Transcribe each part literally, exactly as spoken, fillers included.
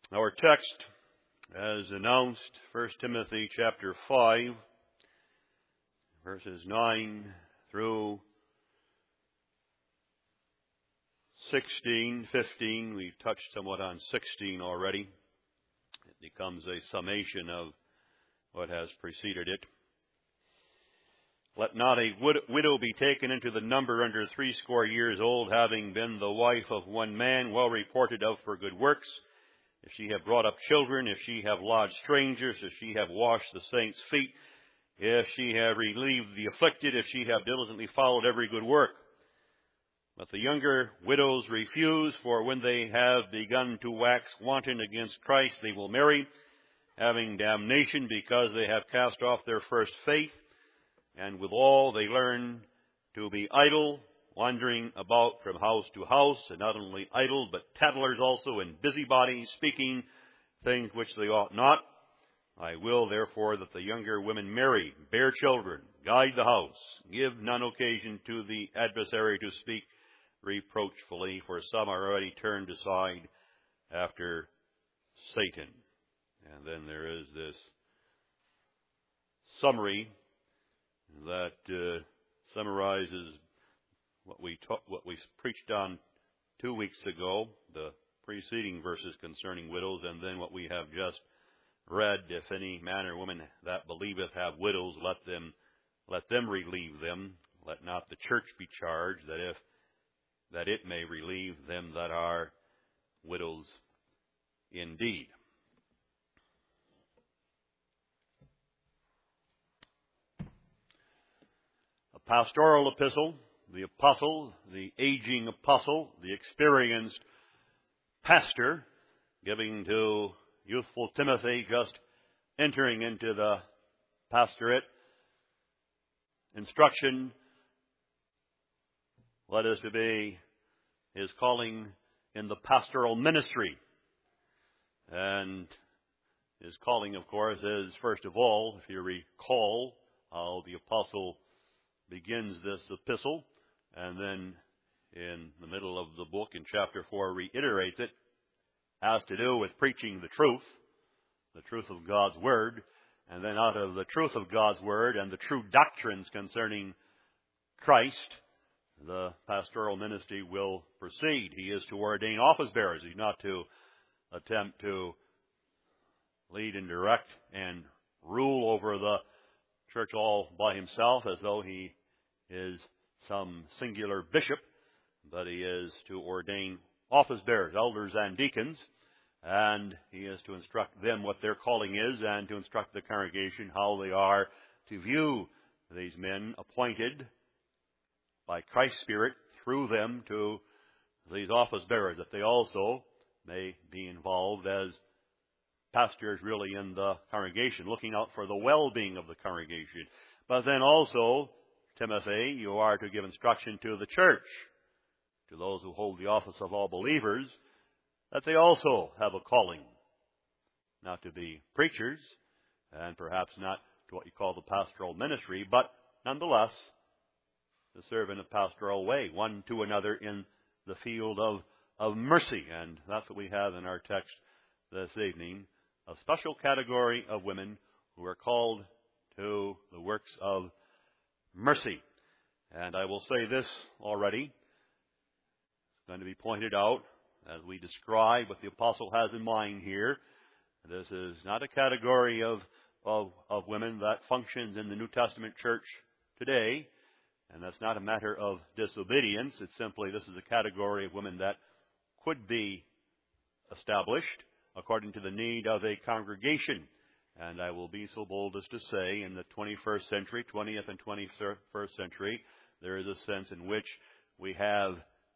Our text, as announced, First Timothy chapter five, verses nine through sixteen, fifteen. We've touched somewhat on sixteen already. It becomes a summation of what has preceded it. Let not a widow be taken into the number under threescore years old, having been the wife of one man, well reported of for good works. If she have brought up children, if she have lodged strangers, if she have washed the saints' feet, if she have relieved the afflicted, if she have diligently followed every good work. But the younger widows refuse, for when they have begun to wax wanton against Christ, they will marry, having damnation, because they have cast off their first faith, and withal they learn to be idle, wandering about from house to house, and not only idle, but tattlers also, and busybodies, speaking things which they ought not. I will, therefore, that the younger women marry, bear children, guide the house, give none occasion to the adversary to speak reproachfully, for some are already turned aside after Satan. And then there is this summary that uh, summarizes what we ta- what we preached on two weeks ago, the preceding verses concerning widows, and then what we have just read. If any man or woman that believeth have widows, let them let them relieve them. Let not the church be charged, that if that it may relieve them that are widows indeed. A pastoral epistle. The apostle, the aging apostle, the experienced pastor, giving to youthful Timothy, just entering into the pastorate, instruction, what is to be his calling in the pastoral ministry. And his calling, of course, is, first of all, if you recall how the apostle begins this epistle, and then in the middle of the book, in chapter four, reiterates it, has to do with preaching the truth, the truth of God's Word, and then out of the truth of God's Word and the true doctrines concerning Christ, the pastoral ministry will proceed. He is to ordain office bearers. He's not to attempt to lead and direct and rule over the church all by himself as though he is some singular bishop, but he is to ordain office bearers, elders and deacons, and he is to instruct them what their calling is and to instruct the congregation how they are to view these men appointed by Christ's Spirit through them to these office bearers, that they also may be involved as pastors really in the congregation, looking out for the well-being of the congregation. But then also, Timothy, you are to give instruction to the church, to those who hold the office of all believers, that they also have a calling, not to be preachers, and perhaps not to what you call the pastoral ministry, but nonetheless, to serve in a pastoral way, one to another in the field of, of mercy. And that's what we have in our text this evening, a special category of women who are called to the works of mercy. And I will say this already. It's going to be pointed out as we describe what the apostle has in mind here. This is not a category of, of, of women that functions in the New Testament church today. And that's not a matter of disobedience. It's simply this is a category of women that could be established according to the need of a congregation. And I will be so bold as to say in the twenty-first century, twentieth and twenty-first century, there is a sense in which we have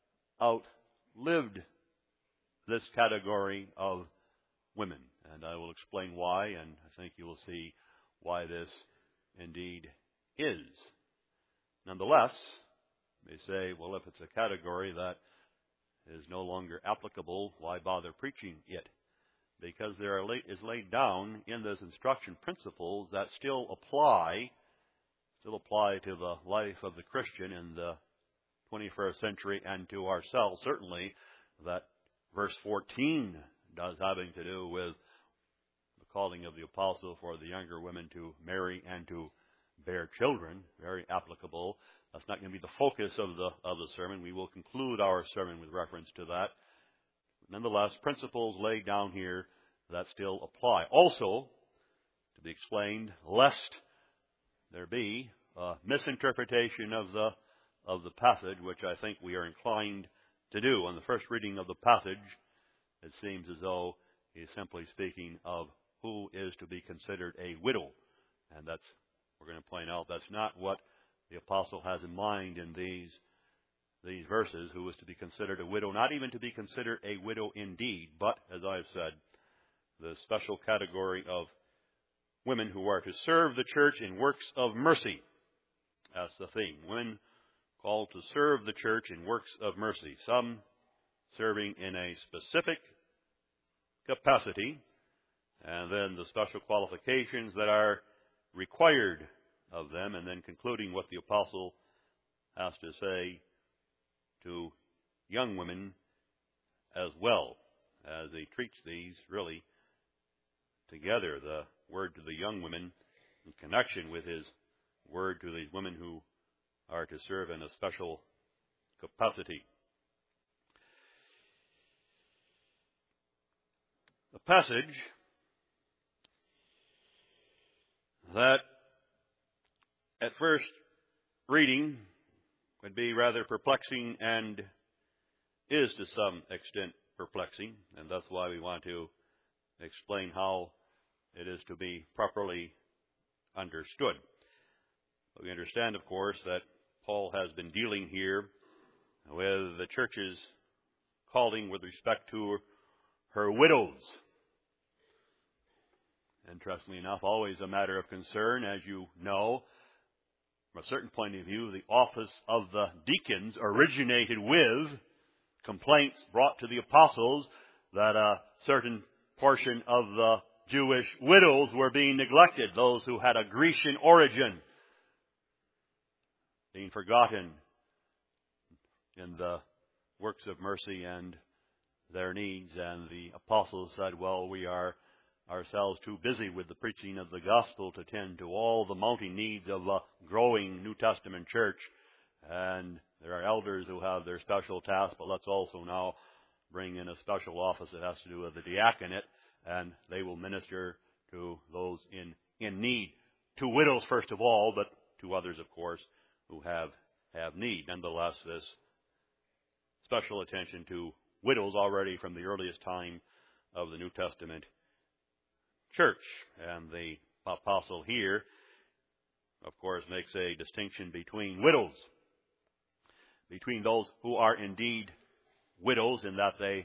outlived this category of women. And I will explain why, and I think you will see why this indeed is. Nonetheless, you may say, well, if it's a category that is no longer applicable, why bother preaching it? Because there is laid down in this instruction principles that still apply, still apply to the life of the Christian in the twenty-first century and to ourselves, certainly, that verse fourteen does having to do with the calling of the apostle for the younger women to marry and to bear children. Very applicable. That's not going to be the focus of the of the sermon. We will conclude our sermon with reference to that. Nonetheless, principles laid down here that still apply. Also, to be explained, lest there be a misinterpretation of the of the passage, which I think we are inclined to do. On the first reading of the passage, it seems as though he is simply speaking of who is to be considered a widow. And that's, we're going to point out, that's not what the apostle has in mind in these, these verses, who is to be considered a widow, not even to be considered a widow indeed, but, as I've said, the special category of women who are to serve the church in works of mercy. That's the theme. Women called to serve the church in works of mercy. Some serving in a specific capacity, and then the special qualifications that are required of them, and then concluding what the apostle has to say to young women as well, as he treats these really together. The word to the young women in connection with his word to these women who are to serve in a special capacity. The passage that at first reading would be rather perplexing and is to some extent perplexing, and that's why we want to explain how it is to be properly understood. We understand, of course, that Paul has been dealing here with the church's calling with respect to her widows. Interestingly enough, always a matter of concern, as you know. From a certain point of view, the office of the deacons originated with complaints brought to the apostles that a certain portion of the Jewish widows were being neglected, those who had a Grecian origin, being forgotten in the works of mercy and their needs. And the apostles said, well, we are ourselves too busy with the preaching of the gospel to tend to all the mounting needs of a growing New Testament church. And there are elders who have their special task, but let's also now bring in a special office that has to do with the diaconate, and they will minister to those in, in need. To widows, first of all, but to others, of course, who have, have need. Nonetheless, this special attention to widows already from the earliest time of the New Testament church. And the apostle here, of course, makes a distinction between widows, between those who are indeed widows in that they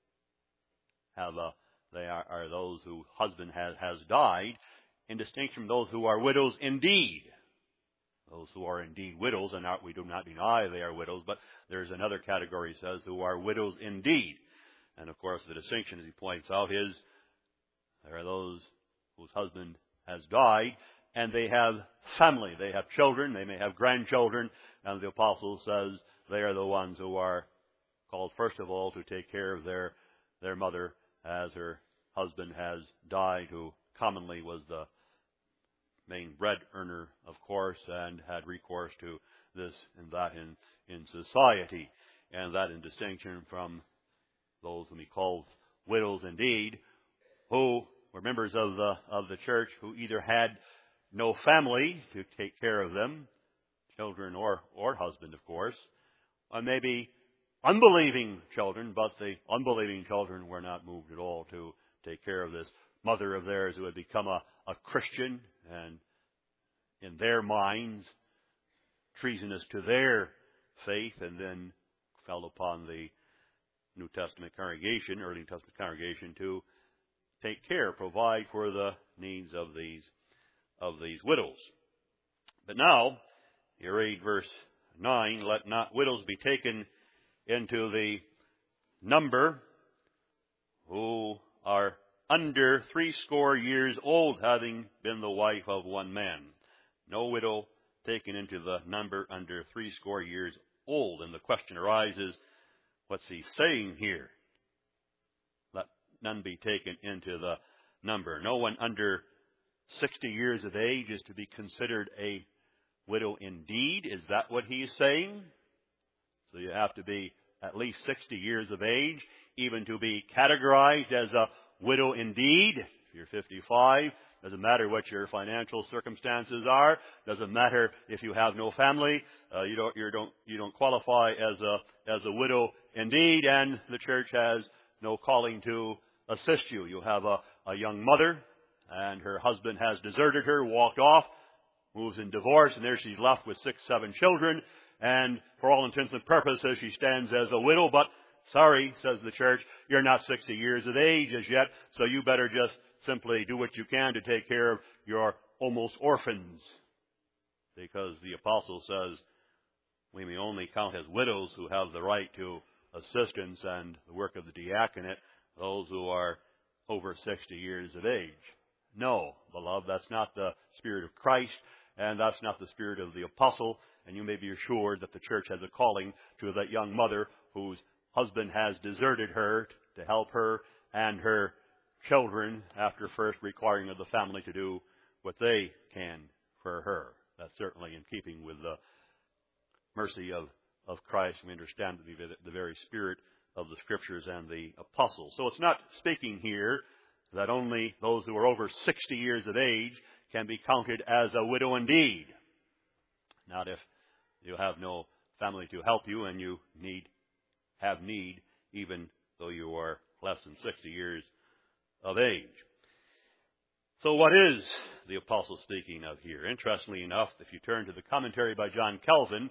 have a, they are, are those whose husband has, has died, in distinction from those who are widows indeed. Those who are indeed widows, and not, we do not deny they are widows, but there's another category, he says, who are widows indeed. And of course, the distinction, as he points out, is there are those whose husband has died, and they have family. They have children, they may have grandchildren, and the apostle says they are the ones who are called, first of all, to take care of their, their mother as her husband has died, who commonly was the main bread earner, of course, and had recourse to this and that in, in society. And that in distinction from those whom he calls widows indeed, who were members of the, of the church, who either had no family to take care of them, children or, or husband, of course, or maybe unbelieving children, but the unbelieving children were not moved at all to take care of this mother of theirs who had become a, a Christian, and in their minds, treasonous to their faith, and then fell upon the New Testament congregation, early New Testament congregation, to take care, provide for the needs of these of these widows. But now, you read verse nine, let not widows be taken into the number who are under threescore years old, having been the wife of one man. No widow taken into the number under threescore years old. And the question arises, what's he saying here? Let none be taken into the number. No one under sixty years of age is to be considered a widow indeed. Is that what he's saying? So you have to be at least sixty years of age even to be categorized as a widow indeed. If you're fifty-five, doesn't matter what your financial circumstances are. Doesn't matter if you have no family. Uh, you don't you don't you don't qualify as a as a widow indeed, and the church has no calling to assist you. You have a, a young mother, and her husband has deserted her, walked off, moves in divorce, and there she's left with six, seven children. And for all intents and purposes, she stands as a widow. But sorry, says the church, you're not sixty years of age as yet, so you better just simply do what you can to take care of your almost orphans. Because the apostle says we may only count as widows who have the right to assistance and the work of the diaconate, those who are over sixty years of age. No, beloved, that's not the spirit of Christ, and that's not the spirit of the apostle. And you may be assured that the church has a calling to that young mother whose husband has deserted her to help her and her children after first requiring of the family to do what they can for her. That's certainly in keeping with the mercy of, of Christ. We understand to be the very spirit of the Scriptures and the apostles. So it's not speaking here that only those who are over sixty years of age can be counted as a widow indeed. Not if you have no family to help you and you need have need, even though you are less than sixty years of age. So what is the apostle speaking of here? Interestingly enough, if you turn to the commentary by John Calvin,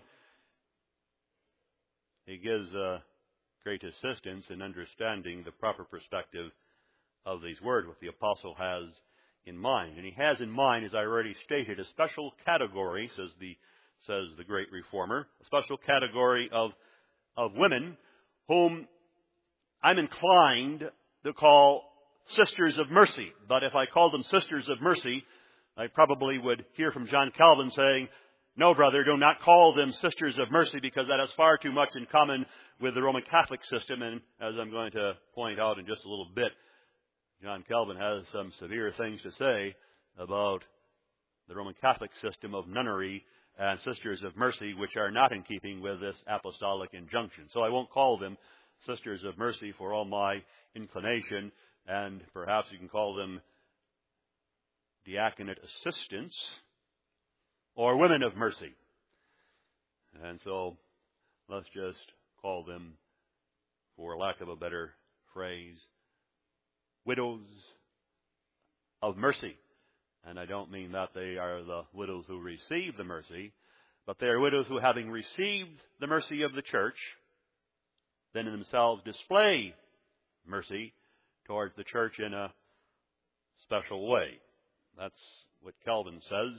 he gives a great assistance in understanding the proper perspective of these words, what the apostle has in mind. And he has in mind, as I already stated, a special category, says the says the great reformer, a special category of of women whom I'm inclined to call sisters of mercy. But if I called them sisters of mercy, I probably would hear from John Calvin saying, no, brother, do not call them sisters of mercy, because that has far too much in common with the Roman Catholic system. And as I'm going to point out in just a little bit, John Calvin has some severe things to say about the Roman Catholic system of nunnery and sisters of mercy, which are not in keeping with this apostolic injunction. So I won't call them sisters of mercy for all my inclination, and perhaps you can call them diaconate assistants or women of mercy. And so let's just call them, for lack of a better phrase, widows of mercy. And I don't mean that they are the widows who receive the mercy, but they are widows who, having received the mercy of the church, then in themselves display mercy towards the church in a special way. That's what Calvin says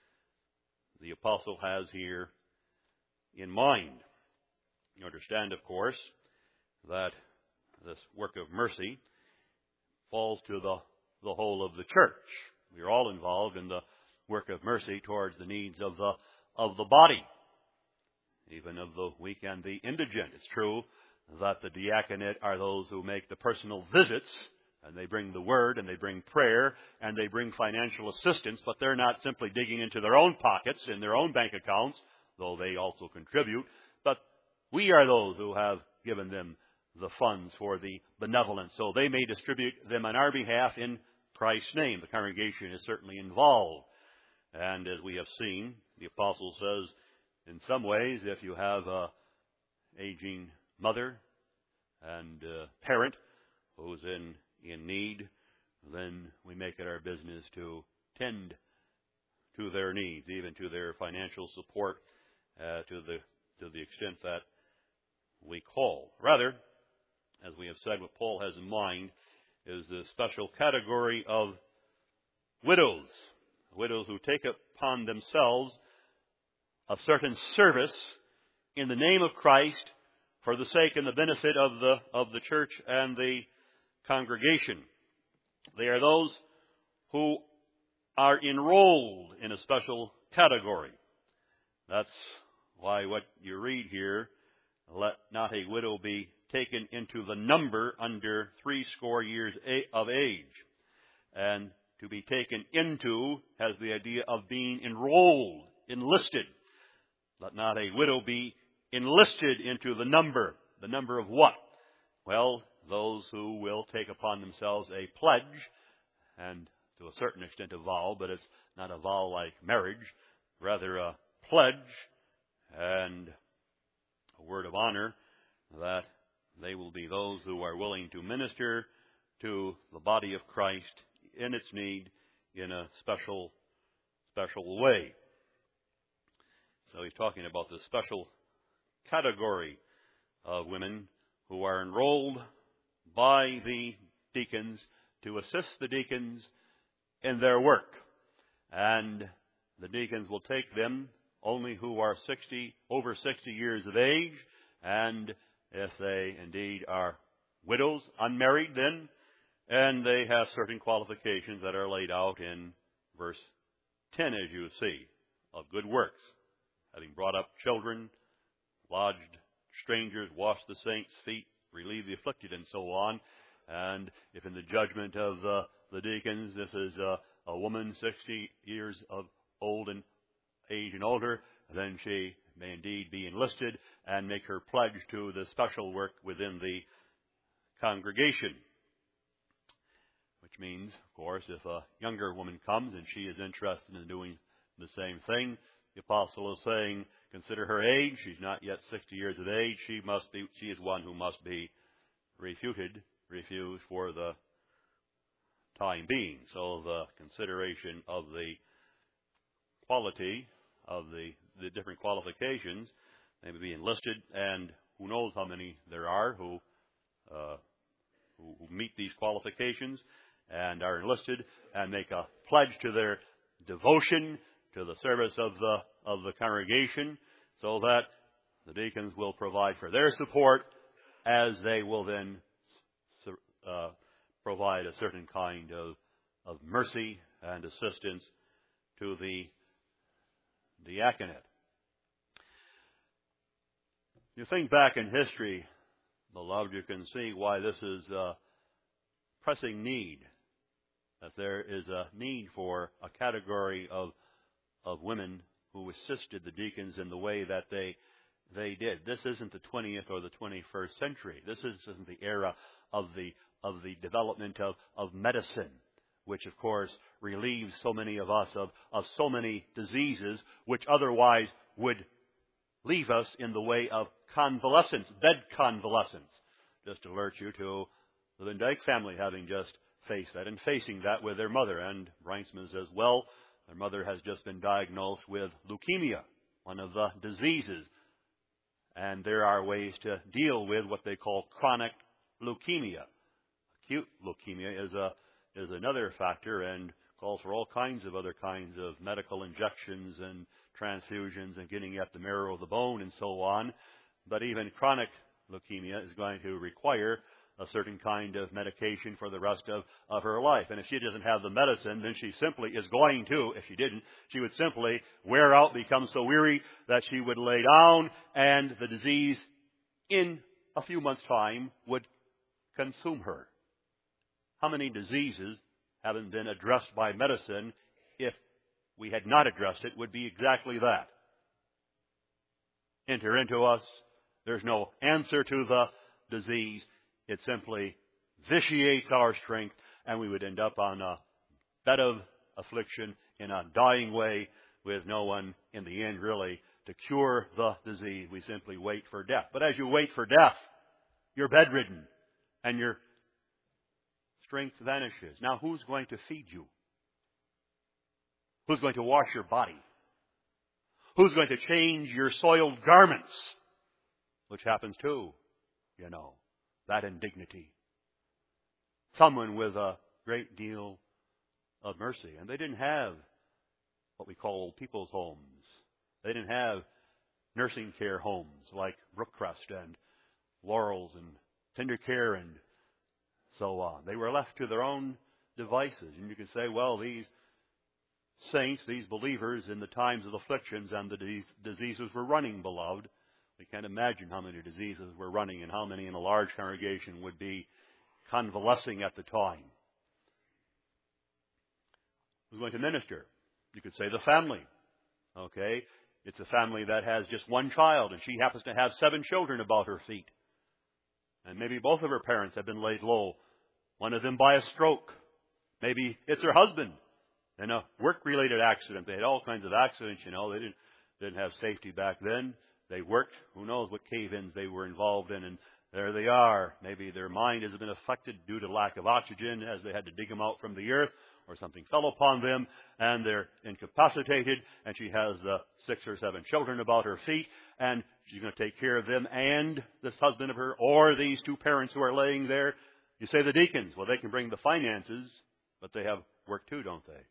the apostle has here in mind. You understand, of course, that this work of mercy falls to the, the whole of the church. We are all involved in the work of mercy towards the needs of the of the body, even of the weak and the indigent. It's true that the diaconate are those who make the personal visits, and they bring the word, and they bring prayer, and they bring financial assistance, but they're not simply digging into their own pockets, in their own bank accounts, though they also contribute. But we are those who have given them the funds for the benevolence, so they may distribute them on our behalf in Christ's name. The congregation is certainly involved. And as we have seen, the apostle says, in some ways, if you have a aging mother and a parent who's in, in need, then we make it our business to tend to their needs, even to their financial support, uh, to the to the extent that we call. Rather, as we have said, what Paul has in mind is the special category of widows, widows who take upon themselves a certain service in the name of Christ for the sake and the benefit of the of the church and the congregation. They are those who are enrolled in a special category. That's why what you read here, let not a widow be taken into the number under threescore years of age. And to be taken into has the idea of being enrolled, enlisted. Let not a widow be enlisted into the number. The number of what? Well, those who will take upon themselves a pledge, and to a certain extent a vow, but it's not a vow like marriage, rather a pledge and a word of honor that they will be those who are willing to minister to the body of Christ in its need in a special, special way. So he's talking about the special category of women who are enrolled by the deacons to assist the deacons in their work. And the deacons will take them only who are sixty, over sixty years of age, and if they indeed are widows, unmarried then, and they have certain qualifications that are laid out in verse ten, as you see, of good works, having brought up children, lodged strangers, washed the saints' feet, relieved the afflicted, and so on. And if in the judgment of the, the deacons, this is a, a woman sixty years of old and age and older, then she may indeed be enlisted and make her pledge to the special work within the congregation. Which means, of course, if a younger woman comes and she is interested in doing the same thing, the apostle is saying, consider her age. She's not yet sixty years of age. She must be. She is one who must be refuted, refused for the time being. So the consideration of the quality of the, the different qualifications, they may be enlisted, and who knows how many there are who, uh, who, who meet these qualifications and are enlisted and make a pledge to their devotion to the service of the of the congregation, so that the deacons will provide for their support, as they will then uh, provide a certain kind of of mercy and assistance to the diaconate. You think back in history, beloved, you can see why this is a pressing need, that there is a need for a category of of women who assisted the deacons in the way that they they did. This isn't the twentieth or the twenty-first century. This isn't the era of the of the development of, of medicine, which of course relieves so many of us of, of so many diseases which otherwise would leave us in the way of convalescence, bed convalescence. Just to alert you to the Van Dyke family having just faced that and facing that with their mother, and Brinksman's as well. Their mother has just been diagnosed with leukemia, one of the diseases. And there are ways to deal with what they call chronic leukemia. Acute leukemia is a is another factor and calls for all kinds of other kinds of medical injections and transfusions and getting at the marrow of the bone and so on. But even chronic leukemia is going to require a certain kind of medication for the rest of, of her life. And if she doesn't have the medicine, then she simply is going to, if she didn't, she would simply wear out, become so weary that she would lay down, and the disease in a few months' time would consume her. How many diseases haven't been addressed by medicine, if we had not addressed it, would be exactly that. Enter into us. There's no answer to the disease. It simply vitiates our strength, and we would end up on a bed of affliction in a dying way with no one in the end really to cure the disease. We simply wait for death. But as you wait for death, you're bedridden and your strength vanishes. Now, who's going to feed you? Who's going to wash your body? Who's going to change your soiled garments? Which happens too, you know. That indignity. Someone with a great deal of mercy. And they didn't have what we call old people's homes. They didn't have nursing care homes like Brookcrest and Laurels and Tender Care and so on. They were left to their own devices. And you can say, well, these saints, these believers in the times of afflictions and the diseases were running, beloved. We can't imagine how many diseases were running and how many in a large congregation would be convalescing at the time. Who's going to minister? You could say the family. Okay? It's a family that has just one child, and she happens to have seven children about her feet. And maybe both of her parents have been laid low. One of them by a stroke. Maybe it's her husband in a work-related accident. They had all kinds of accidents, you know. They didn't, didn't have safety back then. They worked. Who knows what cave-ins they were involved in. And there they are. Maybe their mind has been affected due to lack of oxygen as they had to dig them out from the earth, or something fell upon them, and they're incapacitated, and she has the six or seven children about her feet, and she's going to take care of them and this husband of her, or these two parents who are laying there. You say the deacons. Well, they can bring the finances, but they have work too, don't they?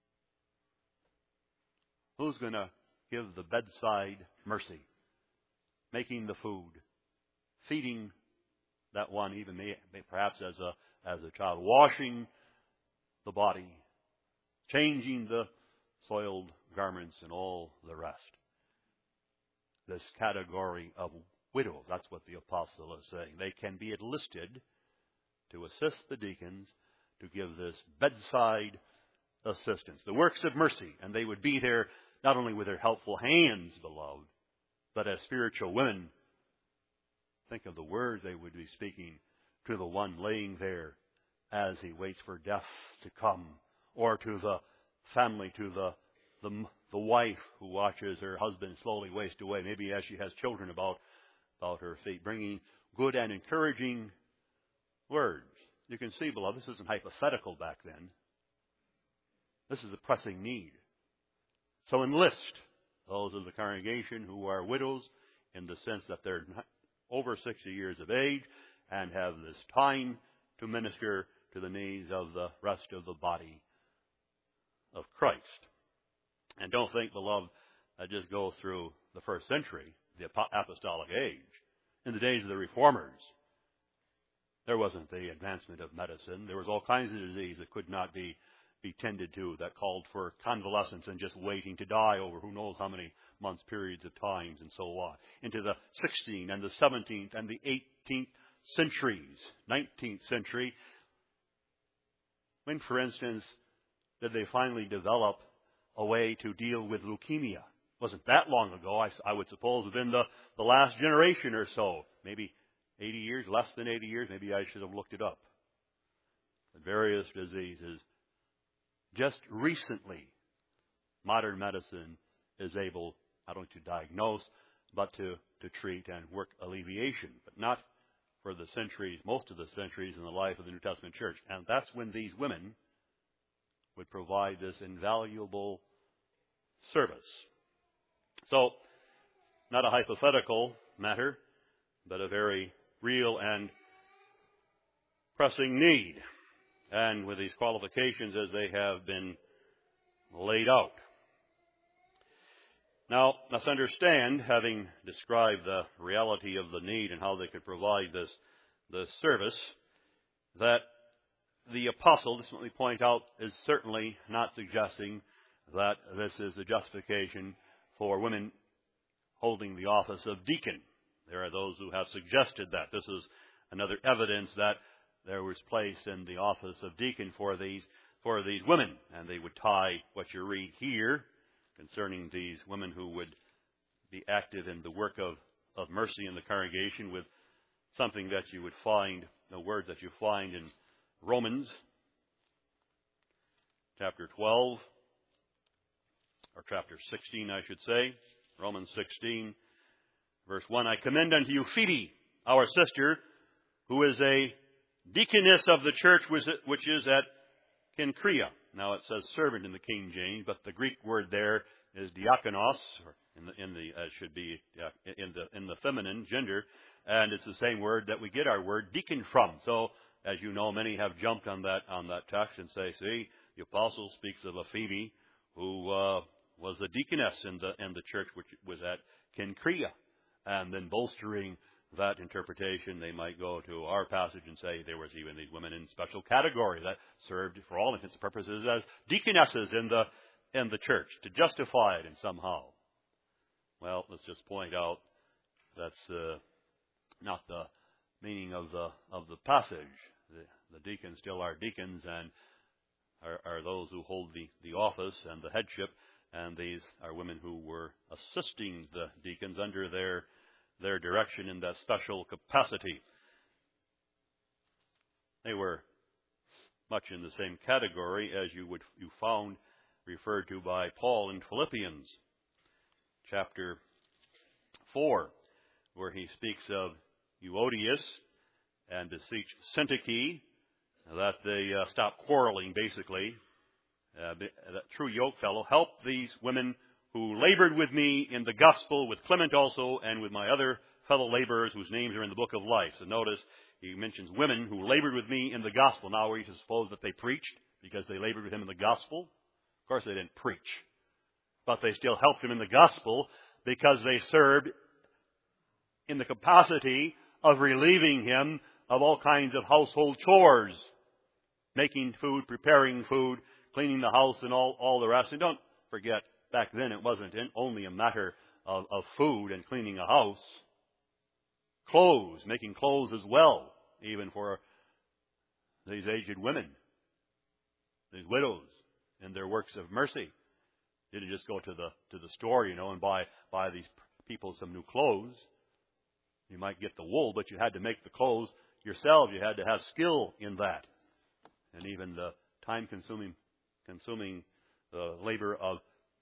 Who's going to give the bedside mercy? Making the food, feeding that one, even may, perhaps as a as a child, washing the body, changing the soiled garments and all the rest. This category of widows, that's what the apostle is saying. They can be enlisted to assist the deacons to give this bedside assistance, the works of mercy, and they would be there not only with their helpful hands, beloved, but as spiritual women. Think of the words they would be speaking to the one laying there as he waits for death to come, or to the family, to the, the the wife who watches her husband slowly waste away, maybe as she has children about, about her feet, bringing good and encouraging words. You can see, beloved, this isn't hypothetical back then. This is a pressing need. So enlist those of the congregation who are widows, in the sense that they're over sixty years of age and have this time to minister to the needs of the rest of the body of Christ. And don't think, beloved, that just goes through the first century, the apostolic age. In the days of the reformers, there wasn't the advancement of medicine. There was all kinds of disease that could not be, be tended to, that called for convalescence and just waiting to die over who knows how many months, periods of times, and so on. Into the sixteenth and the seventeenth and the eighteenth centuries, nineteenth century, when, for instance, did they finally develop a way to deal with leukemia? It wasn't that long ago, I, I would suppose, within the, the last generation or so. Maybe eighty years, less than eighty years. Maybe I should have looked it up. The various diseases. Just recently, modern medicine is able not only to diagnose, but to, to treat and work alleviation, but not for the centuries, most of the centuries in the life of the New Testament church. And that's when these women would provide this invaluable service. So, not a hypothetical matter, but a very real and pressing need. And with these qualifications as they have been laid out. Now, let's understand, having described the reality of the need and how they could provide this, this service, that the apostle, this is what we point out, is certainly not suggesting that this is a justification for women holding the office of deacon. There are those who have suggested that. This is another evidence that there was place in the office of deacon for these for these women, and they would tie what you read here concerning these women who would be active in the work of, of mercy in the congregation with something that you would find, the word that you find in Romans chapter twelve, or chapter sixteen, I should say, Romans sixteen, verse one. I commend unto you Phoebe, our sister, who is a deaconess of the church which is at Cenchrea. Now it says servant in the King James, but the Greek word there is diakonos, or in the, in the uh, should be uh, in the in the feminine gender, and it's the same word that we get our word deacon from. So, as you know, many have jumped on that on that text and say, see, the apostle speaks of a Phoebe who uh, was the deaconess in the in the church which was at Cenchrea, and then bolstering that interpretation, they might go to our passage and say there was even these women in special category that served, for all intents and purposes, as deaconesses in the in the church to justify it in somehow. Well, let's just point out that's uh, not the meaning of the of the passage. The, the deacons still are deacons and are, are those who hold the, the office and the headship, and these are women who were assisting the deacons under their their direction in that special capacity. They were much in the same category as you would you found referred to by Paul in Philippians chapter four, where he speaks of Euodias and beseech Syntyche that they uh, stop quarreling, basically. Uh, that true yoke fellow, help these women who labored with me in the gospel, with Clement also, and with my other fellow laborers whose names are in the book of life. So notice he mentions women who labored with me in the gospel. Now are you to suppose that they preached because they labored with him in the gospel? Of course they didn't preach. But they still helped him in the gospel because they served in the capacity of relieving him of all kinds of household chores, making food, preparing food, cleaning the house, and all, all the rest. And don't forget, back then it wasn't only a matter of, of food and cleaning a house. Clothes, making clothes as well, even for these aged women, these widows, in their works of mercy. You didn't just go to the to the store, you know, and buy buy these people some new clothes. You might get the wool, but you had to make the clothes yourself. You had to have skill in that, and even the time-consuming consuming the labor of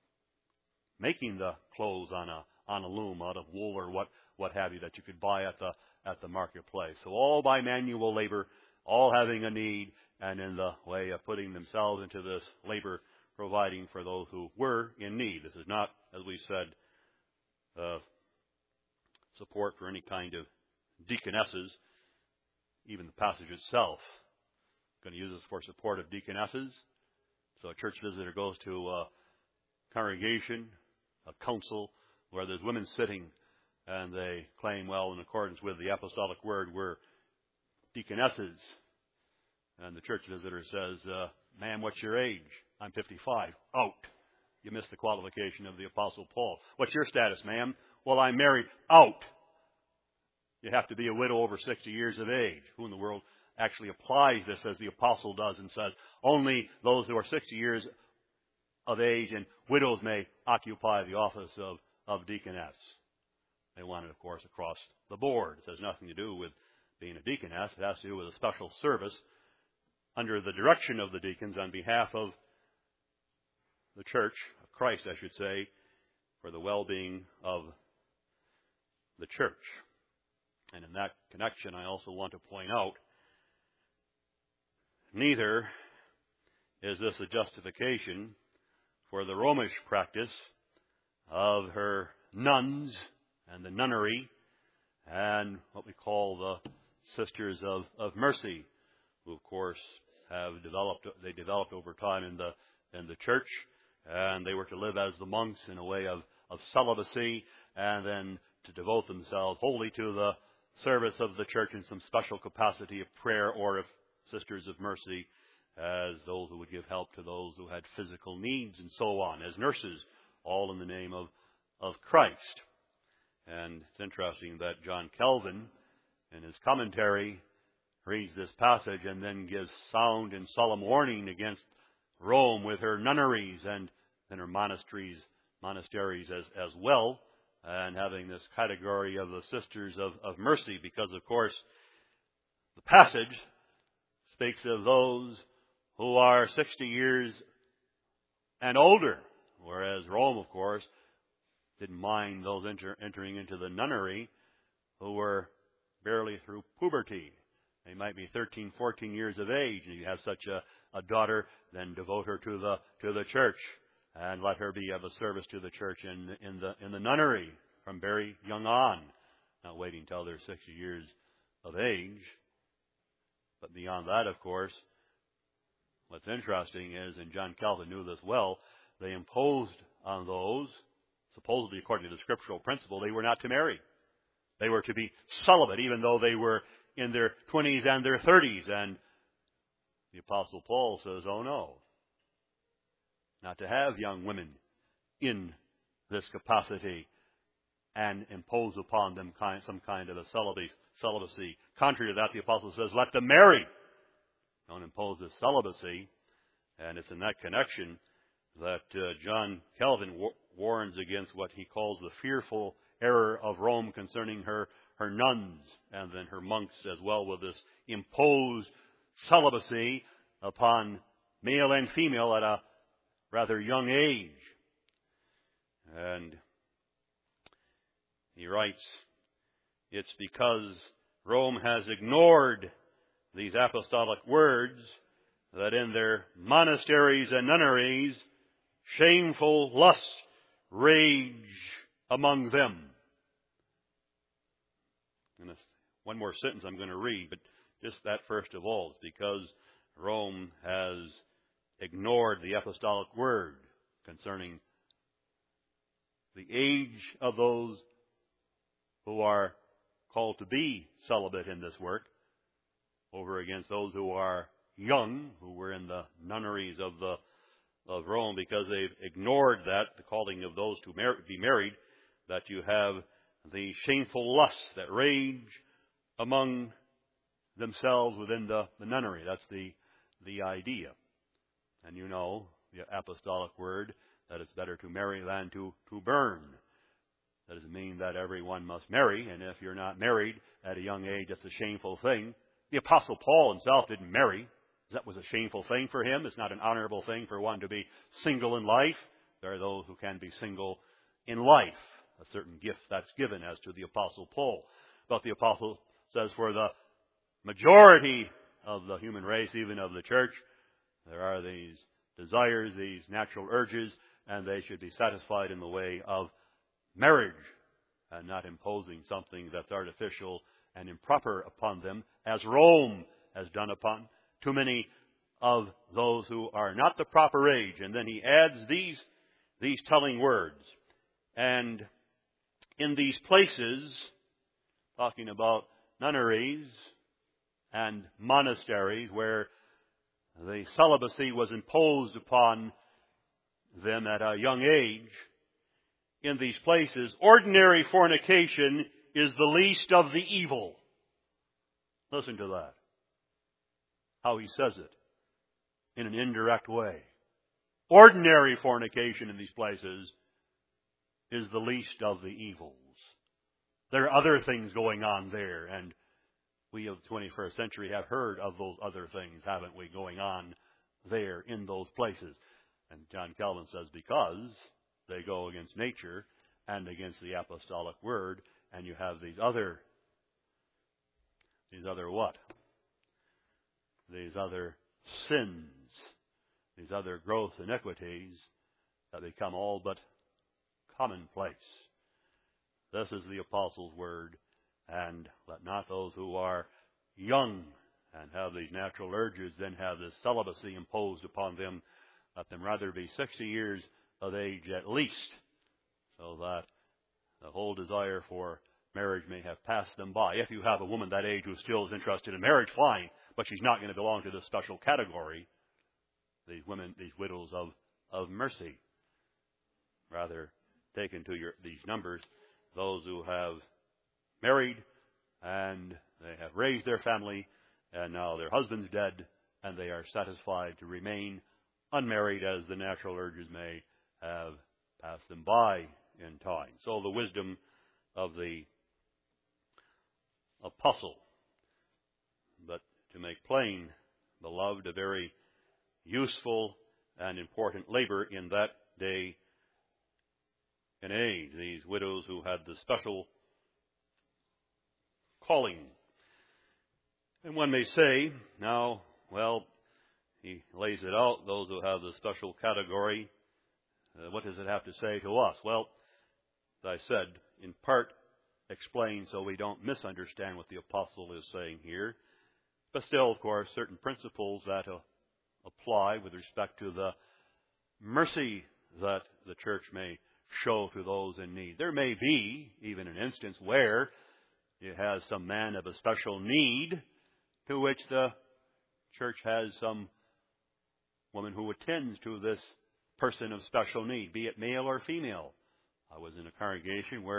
making the clothes on a on a loom out of wool or what what have you that you could buy at the at the marketplace. So all by manual labor, all having a need, and in the way of putting themselves into this labor, providing for those who were in need. This is not, as we said, uh, support for any kind of deaconesses. Even the passage itself, I'm going to use this for support of deaconesses. So a church visitor goes to a congregation, a council, where there's women sitting, and they claim, well, in accordance with the apostolic word, we're deaconesses. And the church visitor says, uh, ma'am, what's your age? I'm fifty-five. Out. You missed the qualification of the Apostle Paul. What's your status, ma'am? Well, I'm married. Out. You have to be a widow over sixty years of age. Who in the world actually applies this as the Apostle does and says, only those who are sixty years of age and widows may occupy the office of, of deaconess? They want it, of course, across the board. It has nothing to do with being a deaconess. It has to do with a special service under the direction of the deacons on behalf of the church, of Christ, I should say, for the well-being of the church. And in that connection, I also want to point out, neither is this a justification for the Romish practice of her nuns and the nunnery and what we call the Sisters of, of Mercy, who of course have developed, they developed over time in the in the church, and they were to live as the monks in a way of, of celibacy, and then to devote themselves wholly to the service of the church in some special capacity of prayer, or if Sisters of Mercy, as those who would give help to those who had physical needs and so on, as nurses, all in the name of, of Christ. And it's interesting that John Calvin, in his commentary, reads this passage and then gives sound and solemn warning against Rome with her nunneries and, and her monasteries, monasteries as, as well, and having this category of the Sisters of, of Mercy, because, of course, the passage speaks of those who are sixty years and older, whereas Rome, of course, didn't mind those enter, entering into the nunnery who were barely through puberty. They might be thirteen, fourteen years of age, and you have such a, a daughter, then devote her to the to the church and let her be of a service to the church in in the in the nunnery from very young on, not waiting until they're sixty years of age. But beyond that, of course, what's interesting is, and John Calvin knew this well, they imposed on those, supposedly according to the scriptural principle, they were not to marry. They were to be celibate, even though they were in their twenties and their thirties. And the Apostle Paul says, oh no, not to have young women in this capacity. and impose upon them kind, some kind of a celibacy, celibacy. Contrary to that, the apostle says, let them marry. Don't impose this celibacy. And it's in that connection that uh, John Calvin wa- warns against what he calls the fearful error of Rome concerning her, her nuns and then her monks as well, with this imposed celibacy upon male and female at a rather young age. And he writes, it's because Rome has ignored these apostolic words that in their monasteries and nunneries shameful lusts rage among them. And one more sentence I'm going to read, but just that first of all. It's because Rome has ignored the apostolic word concerning the age of those who are called to be celibate in this work, over against those who are young, who were in the nunneries of the of Rome, because they've ignored that, the calling of those to mar- be married, that you have the shameful lusts that rage among themselves within the, the nunnery. That's the the idea. And you know, the apostolic word, that it's better to marry than to, to burn. That doesn't mean that everyone must marry, and if you're not married at a young age, that's a shameful thing. The Apostle Paul himself didn't marry. That was a shameful thing for him. It's not an honorable thing for one to be single in life. There are those who can be single in life. A certain gift that's given as to the Apostle Paul. But the Apostle says for the majority of the human race, even of the church, there are these desires, these natural urges, and they should be satisfied in the way of marriage and not imposing something that's artificial and improper upon them, as Rome has done upon too many of those who are not the proper age. And then he adds these, these telling words. And in these places, talking about nunneries and monasteries where the celibacy was imposed upon them at a young age, in these places, ordinary fornication is the least of the evil. Listen to that. How he says it in an indirect way. Ordinary fornication in these places is the least of the evils. There are other things going on there, and we of the twenty-first century have heard of those other things, haven't we, going on there in those places. And John Calvin says because they go against nature and against the apostolic word, and you have these other, these other what? These other sins, these other gross iniquities that become all but commonplace. This is the apostle's word, and let not those who are young and have these natural urges then have this celibacy imposed upon them. Let them rather be sixty years of age at least, so that the whole desire for marriage may have passed them by. If you have a woman that age who still is interested in marriage, fine, but she's not going to belong to this special category, these women, these widows of, of mercy. Rather, take into your, these numbers those who have married and they have raised their family, and now their husband's dead, and they are satisfied to remain unmarried as the natural urges may have passed them by in time. So the wisdom of the apostle. But to make plain, beloved, a very useful and important labor in that day and age. These widows who had the special calling. And one may say, now, well, he lays it out, those who have the special category, uh, what does it have to say to us? Well, as I said, in part explained so we don't misunderstand what the apostle is saying here. But still, of course, certain principles that uh, apply with respect to the mercy that the church may show to those in need. There may be even an instance where it has some man of a special need to which the church has some woman who attends to this person of special need, be it male or female. I was in a congregation where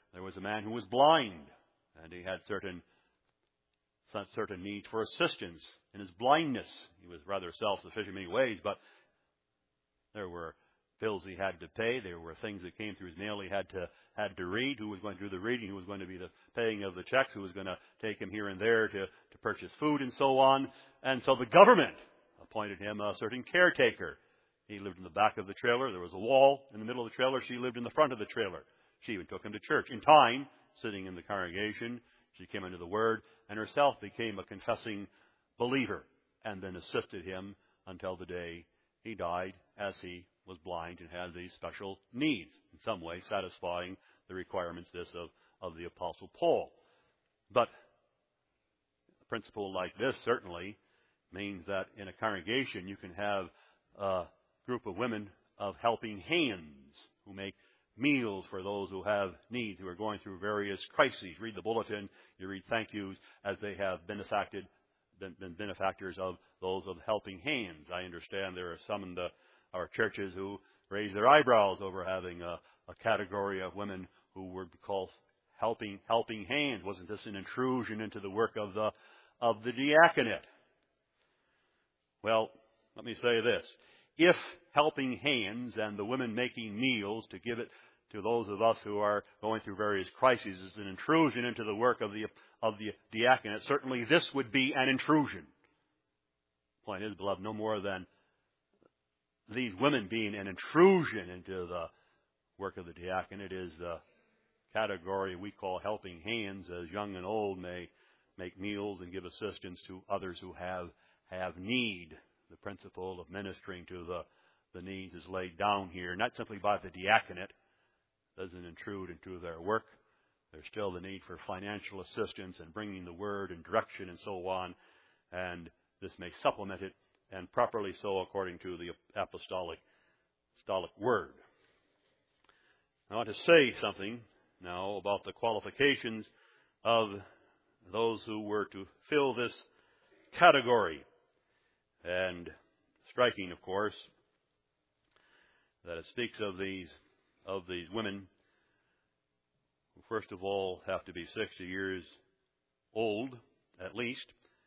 there was a man who was blind, and he had certain certain needs for assistance in his blindness. He was rather self-sufficient in many ways, but there were bills he had to pay. There were things that came through his mail he had to had to read. Who was going to do the reading? Who was going to be the paying of the checks? Who was going to take him here and there to, to purchase food and so on? And so the government appointed him a certain caretaker. He lived in the back of the trailer. There was a wall in the middle of the trailer. She lived in the front of the trailer. She even took him to church. In time, sitting in the congregation, she came into the Word and herself became a confessing believer, and then assisted him until the day he died, as he was blind and had these special needs, in some way satisfying the requirements this of, of the Apostle Paul. But a principle like this certainly means that in a congregation you can have a group of women of helping hands who make meals for those who have needs, who are going through various crises. Read the bulletin, you read thank yous as they have benefacted, been, been benefactors of those of helping hands. I understand there are some in the, our churches who raise their eyebrows over having a, a category of women who were called helping helping hands. Wasn't this an intrusion into the work of the of the diaconate? Well, let me say this. If helping hands and the women making meals to give it to those of us who are going through various crises is an intrusion into the work of the of the diaconate, certainly this would be an intrusion. Point is, beloved, no more than these women being an intrusion into the work of the diaconate is the category we call helping hands, as young and old may make meals and give assistance to others who have have need. The principle of ministering to the, the needs is laid down here, not simply by the diaconate. Doesn't intrude into their work. There's still the need for financial assistance and bringing the word and direction and so on. And this may supplement it, and properly so according to the apostolic, apostolic word. I want to say something now about the qualifications of those who were to fill this category. And striking, of course, that it speaks of these of these women who first of all have to be sixty years old, at least,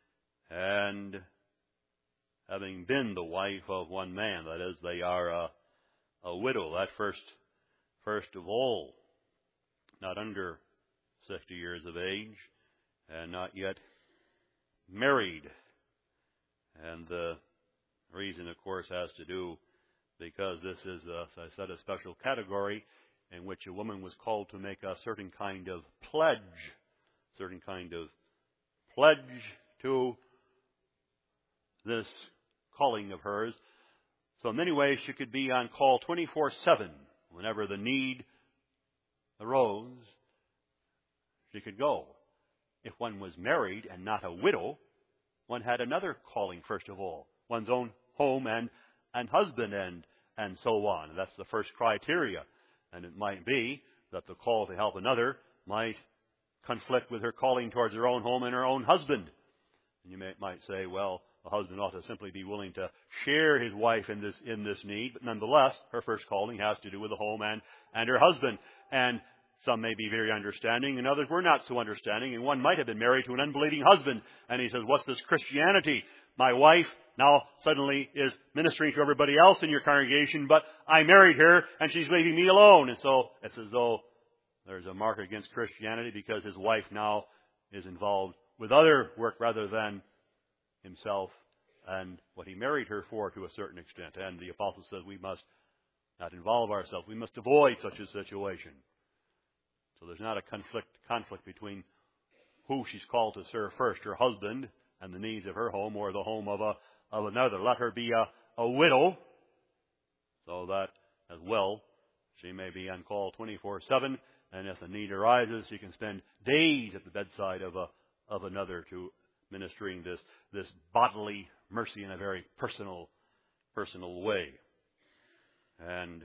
and having been the wife of one man, that is, they are a, a widow. That first, first of all, not under sixty years of age, and not yet married. And the reason, of course, has to do because this is, a, as I said, a special category in which a woman was called to make a certain kind of pledge, certain kind of pledge to this calling of hers. So in many ways, she could be on call twenty-four seven. Whenever the need arose, she could go. If one was married and not a widow, one had another calling, first of all, one's own home and, and husband and, and so on. That's the first criteria. And it might be that the call to help another might conflict with her calling towards her own home and her own husband. And you may, might say, well, the husband ought to simply be willing to share his wife in this in this need. But nonetheless, her first calling has to do with the home and, and her husband. And some may be very understanding, and others were not so understanding. And one might have been married to an unbelieving husband. And he says, what's this Christianity? My wife now suddenly is ministering to everybody else in your congregation, but I married her, and she's leaving me alone. And so it's as though there's a mark against Christianity because his wife now is involved with other work rather than himself and what he married her for to a certain extent. And the apostle says we must not involve ourselves. We must avoid such a situation. So there's not a conflict conflict between who she's called to serve first, her husband and the needs of her home, or the home of a of another. Let her be a, a widow, so that as well she may be on call twenty-four seven, and if the need arises, she can spend days at the bedside of a of another to ministering this this bodily mercy in a very personal personal way. And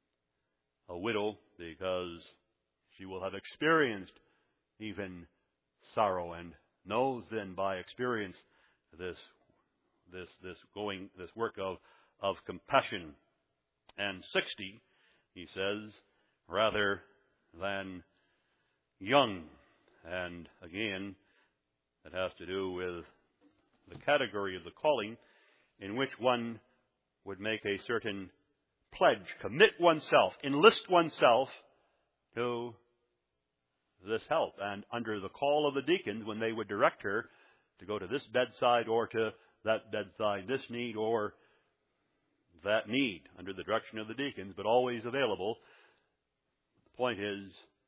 a widow, because she will have experienced even sorrow and knows then by experience this this this going this work of of compassion. And sixty, he says, rather than young. And again, it has to do with the category of the calling in which one would make a certain pledge, commit oneself, enlist oneself to this help. And under the call of the deacons, when they would direct her to go to this bedside or to that bedside, this need or that need, under the direction of the deacons, but always available. The point is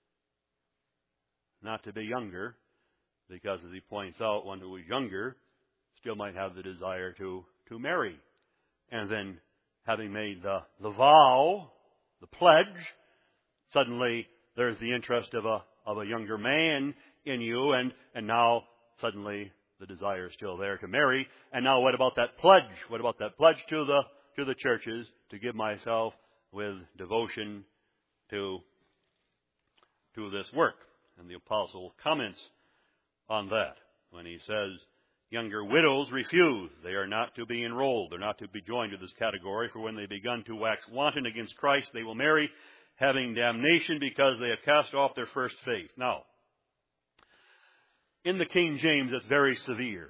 not to be younger, because as he points out, one who is younger still might have the desire to, to marry. And then, having made the, the vow, the pledge, suddenly there's the interest of a of a younger man in you, and, and now suddenly the desire is still there to marry. And now what about that pledge? What about that pledge to the to the churches to give myself with devotion to to this work? And the apostle comments on that when he says, younger widows refuse. They are not to be enrolled. They're not to be joined to this category, for when they begun to wax wanton against Christ, they will marry, having damnation because they have cast off their first faith. Now, in the King James, it's very severe.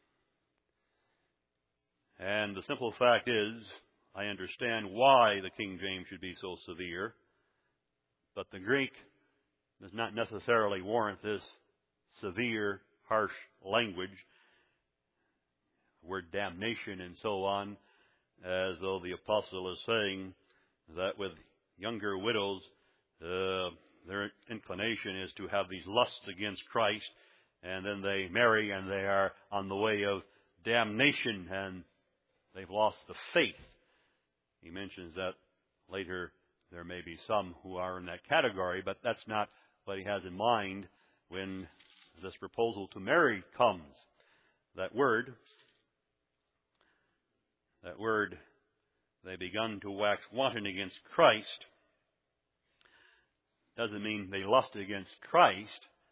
And the simple fact is, I understand why the King James should be so severe, but the Greek does not necessarily warrant this severe, harsh language. The word damnation and so on, as though the apostle is saying that with younger widows, uh, their inclination is to have these lusts against Christ, and then they marry and they are on the way of damnation and they've lost the faith. He mentions that later there may be some who are in that category, but that's not what he has in mind when this proposal to marry comes. That word, that word, they begun to wax wanton against Christ, doesn't mean they lust against Christ,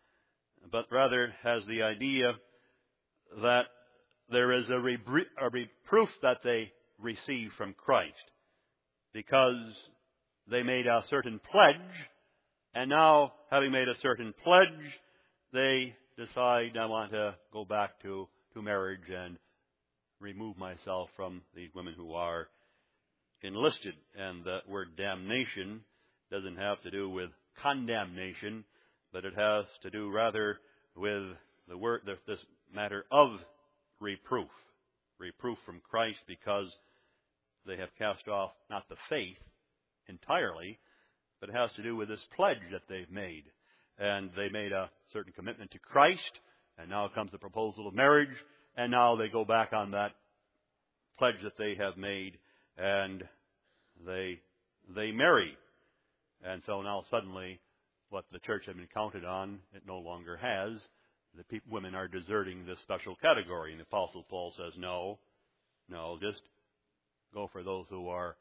but rather has the idea that there is a, rebr- a reproof that they receive from Christ because they made a certain pledge, and now, having made a certain pledge, they decide, I want to go back to, to marriage and remove myself from these women who are enlisted. And that word damnation doesn't have to do with condemnation, but it has to do rather with the word, this matter of reproof. Reproof from Christ because they have cast off not the faith entirely, but it has to do with this pledge that they've made. And they made a certain commitment to Christ, and now comes the proposal of marriage, and now they go back on that pledge that they have made, and they they marry. And so now suddenly, what the church had been counted on, it no longer has. The people, women are deserting this special category. And the Apostle Paul says, no, no, just go for those who are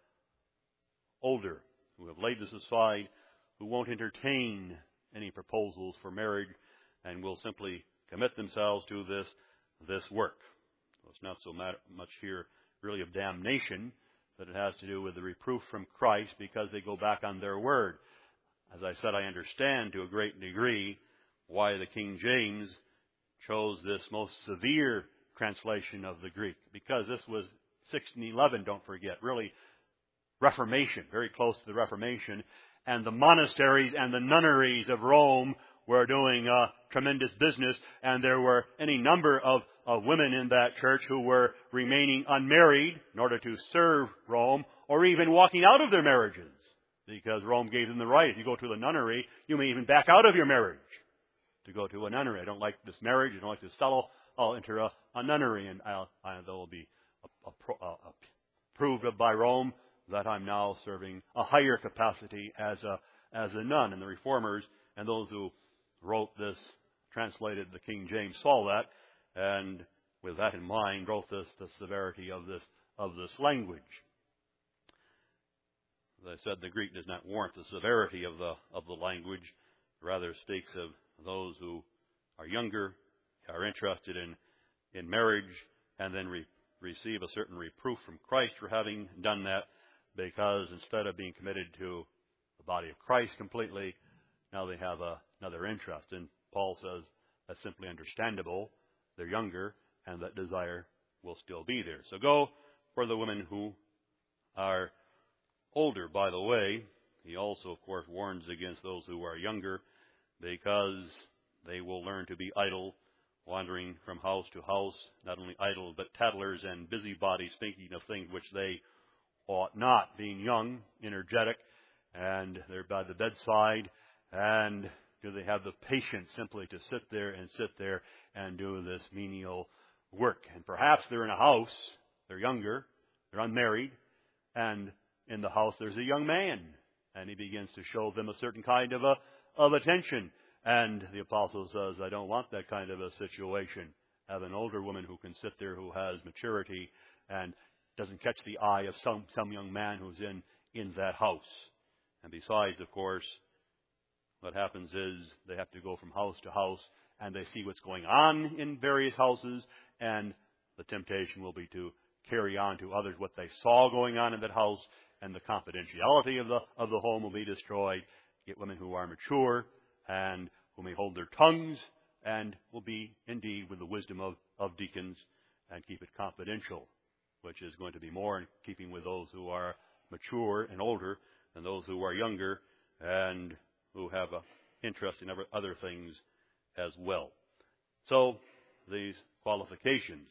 older, who have laid this aside, who won't entertain any proposals for marriage, and will simply commit themselves to this this work. So it's not so much here really of damnation, but it has to do with the reproof from Christ because they go back on their word. As I said, I understand to a great degree why the King James chose this most severe translation of the Greek, because this was sixteen eleven, don't forget, really Reformation, very close to the Reformation, and the monasteries and the nunneries of Rome were doing uh, tremendous business, and there were any number of, of women in that church who were remaining unmarried in order to serve Rome, or even walking out of their marriages, because Rome gave them the right. If you go to the nunnery, you may even back out of your marriage to go to a nunnery. I don't like this marriage, I don't like this fellow, I'll enter a, a nunnery, and I'll, I, there will be a, a, a, approved of by Rome that I'm now serving a higher capacity as a as a nun. And the reformers and those who wrote this, translated the King James, saw that, and with that in mind, wrote this the severity of this of this language. As I said, the Greek does not warrant the severity of the of the language, rather speaks of those who are younger, are interested in in marriage, and then re, receive a certain reproof from Christ for having done that, because instead of being committed to the body of Christ completely, now they have a, another interest. And Paul says that's simply understandable. They're younger, and that desire will still be there. So go for the women who are older. By the way, he also, of course, warns against those who are younger, because they will learn to be idle, wandering from house to house, not only idle, but tattlers and busybodies, thinking of things which they ought not, being young, energetic, and they're by the bedside, and do they have the patience simply to sit there and sit there and do this menial work? And perhaps they're in a house, they're younger, they're unmarried, and in the house there's a young man, and he begins to show them a certain kind of a of attention. And the apostle says, I don't want that kind of a situation. Have an older woman who can sit there, who has maturity and doesn't catch the eye of some, some young man who's in, in that house. And besides, of course, what happens is they have to go from house to house, and they see what's going on in various houses, and the temptation will be to carry on to others what they saw going on in that house, and the confidentiality of the of the home will be destroyed. Get women who are mature and who may hold their tongues, and will be indeed with the wisdom of, of deacons, and keep it confidential, which is going to be more in keeping with those who are mature and older than those who are younger and who have an interest in other things as well. So these qualifications,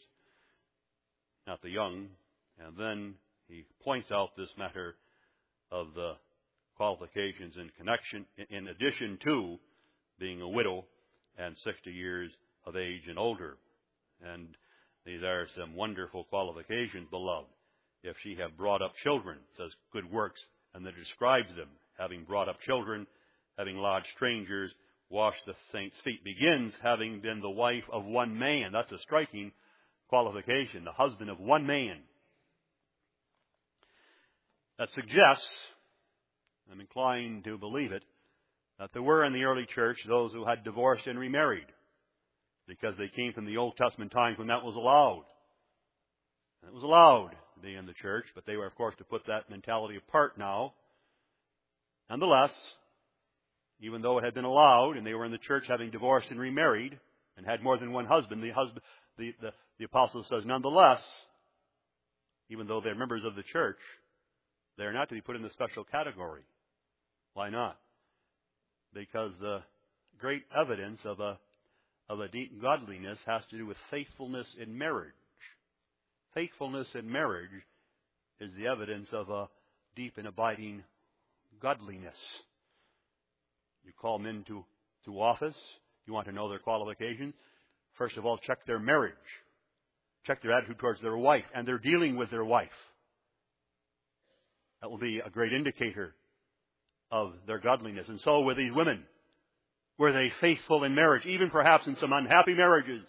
not the young, and then he points out this matter of the qualifications in connection, in addition to being a widow and sixty years of age and older. And these are some wonderful qualifications, beloved. If she have brought up children, it says good works, and then describes them, having brought up children, having lodged strangers, washed the saints' feet, begins having been the wife of one man. That's a striking qualification, the husband of one man. That suggests, I'm inclined to believe it, that there were in the early church those who had divorced and remarried, because they came from the Old Testament times when that was allowed. And it was allowed to be in the church, but they were, of course, to put that mentality apart now. Nonetheless, even though it had been allowed, and they were in the church having divorced and remarried, and had more than one husband, the husband, the, the, the apostle says, nonetheless, even though they're members of the church, they are not to be put in the special category. Why not? Because the great evidence of a of a deep godliness has to do with faithfulness in marriage. Faithfulness in marriage is the evidence of a deep and abiding godliness. You call men to, to office. You want to know their qualifications. First of all, check their marriage. Check their attitude towards their wife and their dealing with their wife. That will be a great indicator of their godliness. And so with these women, were they faithful in marriage, even perhaps in some unhappy marriages?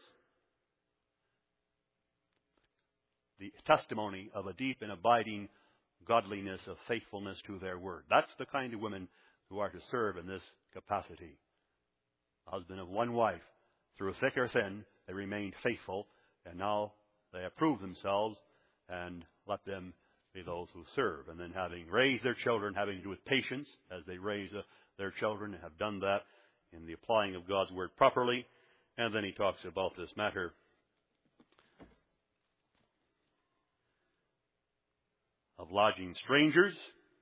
The testimony of a deep and abiding godliness, of faithfulness to their word. That's the kind of women who are to serve in this capacity. A husband of one wife, through thick or thin, they remained faithful, and now they have proved themselves, and let them be those who serve. And then having raised their children, having to do with patience as they raise uh, their children, and have done that in the applying of God's word properly. And then he talks about this matter of lodging strangers,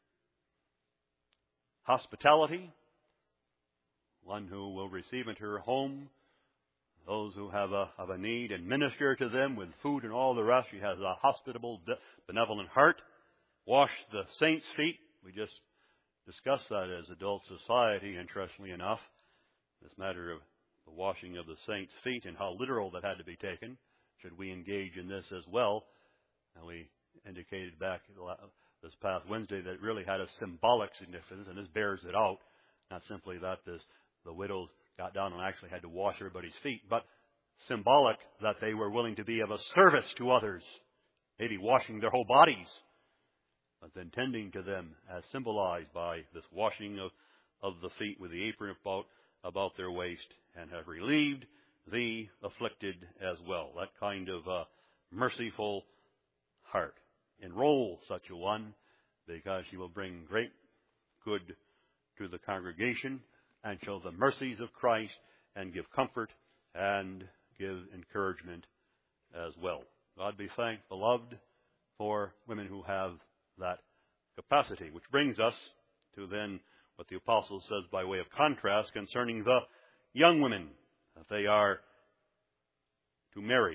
hospitality, one who will receive into her home those who have a, have a need and minister to them with food and all the rest. She has a hospitable, benevolent heart. Wash the saints' feet. We just discussed that as adult society, interestingly enough. This matter of the washing of the saints' feet and how literal that had to be taken. Should we engage in this as well? And we indicated back this past Wednesday that it really had a symbolic significance, and this bears it out. Not simply that this, the widows got down and actually had to wash everybody's feet, but symbolic that they were willing to be of a service to others, maybe washing their whole bodies, but then tending to them as symbolized by this washing of, of the feet with the apron about, about their waist, and have relieved the afflicted as well. That kind of uh, merciful heart. Enroll such a one, because she will bring great good to the congregation, and show the mercies of Christ and give comfort and give encouragement as well. God be thanked, beloved, for women who have that capacity. Which brings us to then what the apostle says by way of contrast concerning the young women that they are to marry.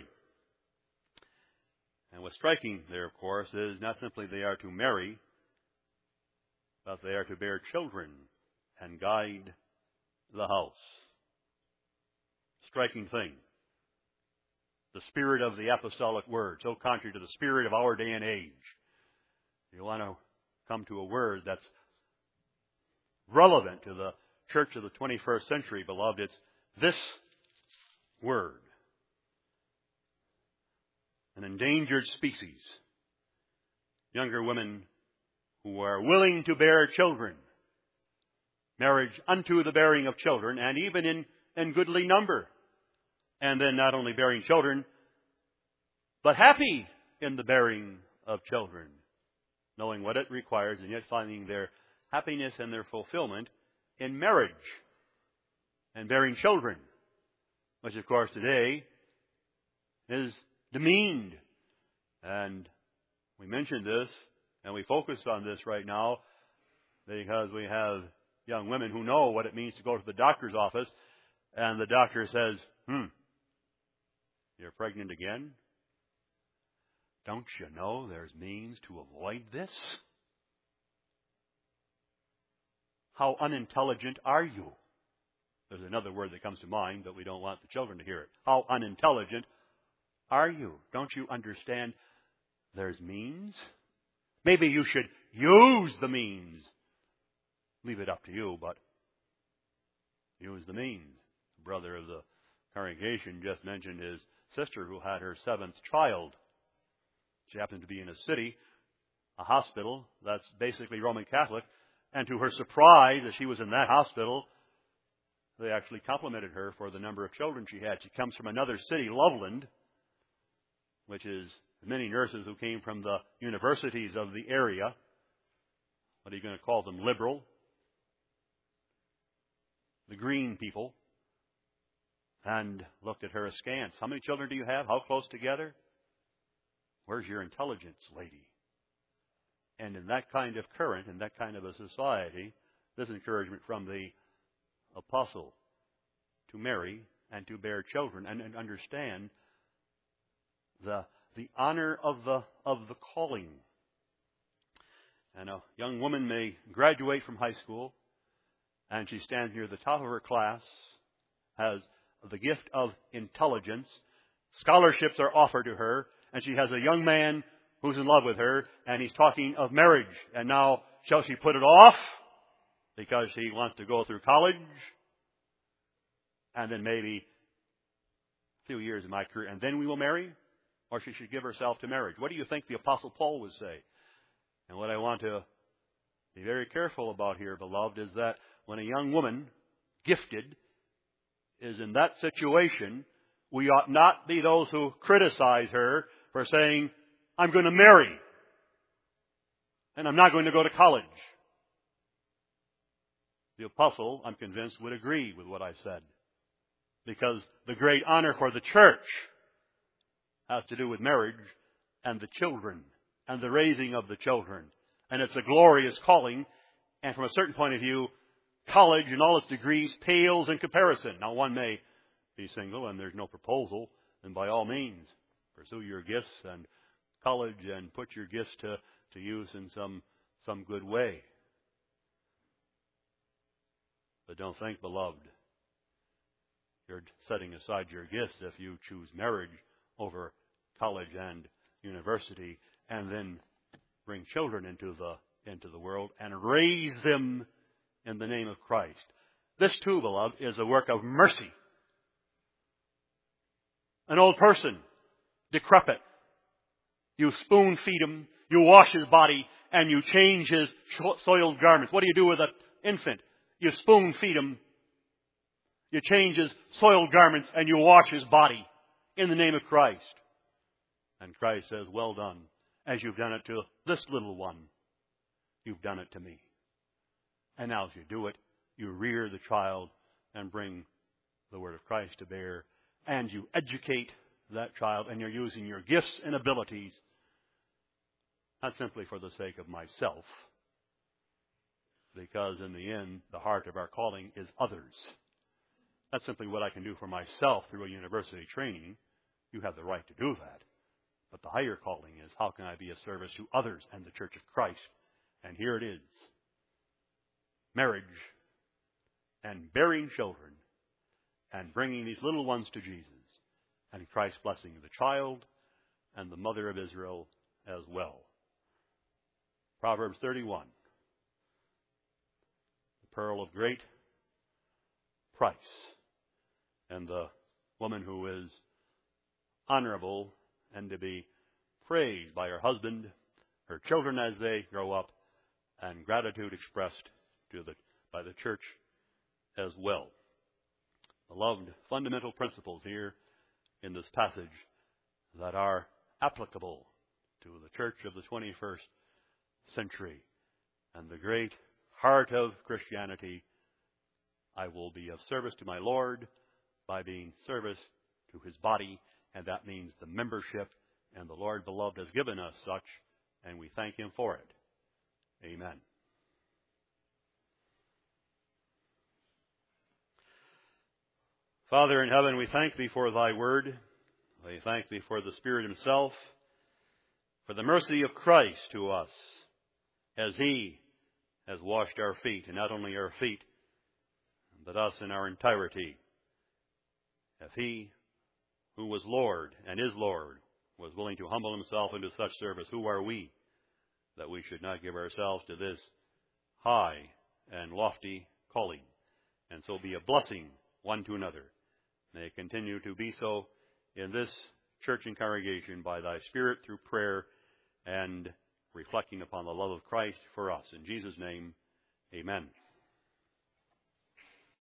And what's striking there, of course, is not simply they are to marry, but they are to bear children and guide the house. Striking thing. The spirit of the apostolic word, so contrary to the spirit of our day and age. You want to come to a word that's relevant to the church of the twenty-first century, beloved, it's this word. An endangered species. Younger women who are willing to bear children. Marriage unto the bearing of children, and even in, in goodly number. And then not only bearing children, but happy in the bearing of children. Knowing what it requires, and yet finding their happiness and their fulfillment in marriage and bearing children. Which, of course, today is demeaned. And we mentioned this, and we focused on this right now, because we have young women who know what it means to go to the doctor's office, and the doctor says, hmm, you're pregnant again? Don't you know there's means to avoid this? How unintelligent are you? There's another word that comes to mind, but we don't want the children to hear it. How unintelligent are you? Don't you understand there's means? Maybe you should use the means. Leave it up to you, but use the means. The brother of the congregation just mentioned his sister who had her seventh child. She happened to be in a city, a hospital that's basically Roman Catholic, and to her surprise, as she was in that hospital, they actually complimented her for the number of children she had. She comes from another city, Loveland, which is many nurses who came from the universities of the area. What are you going to call them? Liberal. The green people. And looked at her askance. How many children do you have? How close together? Where's your intelligence, lady? And in that kind of current, in that kind of a society, this encouragement from the apostle to marry and to bear children and, and understand the the honor of the of the calling. And a young woman may graduate from high school, and she stands near the top of her class, has the gift of intelligence. Scholarships are offered to her, and she has a young man who's in love with her, and he's talking of marriage. And now, shall she put it off because she wants to go through college? And then maybe a few years in my career, and then we will marry? Or she should give herself to marriage? What do you think the Apostle Paul would say? And what I want to be very careful about here, beloved, is that when a young woman, gifted, is in that situation, we ought not be those who criticize her for saying, I'm going to marry, and I'm not going to go to college. The apostle, I'm convinced, would agree with what I said. Because the great honor for the church has to do with marriage and the children and the raising of the children. And it's a glorious calling. And from a certain point of view, college and all its degrees pales in comparison. Now, one may be single and there's no proposal, then by all means, pursue your gifts and college and put your gifts to, to use in some, some good way. But don't think, beloved, you're setting aside your gifts if you choose marriage over college and university and then bring children into the, into the world and raise them in the name of Christ. This too, beloved, is a work of mercy. An old person, decrepit, you spoon feed him, you wash his body, and you change his soiled garments. What do you do with an infant? You spoon feed him, you change his soiled garments, and you wash his body in the name of Christ. And Christ says, well done. As you've done it to this little one, you've done it to me. And now as you do it, you rear the child and bring the Word of Christ to bear, and you educate that child, and you're using your gifts and abilities not simply for the sake of myself, because in the end, the heart of our calling is others. That's simply what I can do for myself through a university training. You have the right to do that. But the higher calling is, how can I be of service to others and the Church of Christ? And here it is. Marriage and bearing children and bringing these little ones to Jesus, and Christ blessing the child and the mother of Israel as well. Proverbs thirty-one, the pearl of great price, and the woman who is honorable and to be praised by her husband, her children as they grow up, and gratitude expressed to the, by the church as well. Beloved, fundamental principles here in this passage that are applicable to the church of the twenty-first century. And the great heart of Christianity, I will be of service to my Lord by being service to His body, and that means the membership, and the Lord, beloved, has given us such, and we thank Him for it. Amen. Father in heaven, we thank Thee for Thy word. We thank Thee for the Spirit Himself, for the mercy of Christ to us, as He has washed our feet, and not only our feet, but us in our entirety. If He, who was Lord and is Lord, was willing to humble Himself into such service, who are we that we should not give ourselves to this high and lofty calling, and so be a blessing one to another? May it continue to be so in this church and congregation by Thy Spirit, through prayer and reflecting upon the love of Christ for us. In Jesus' name, amen.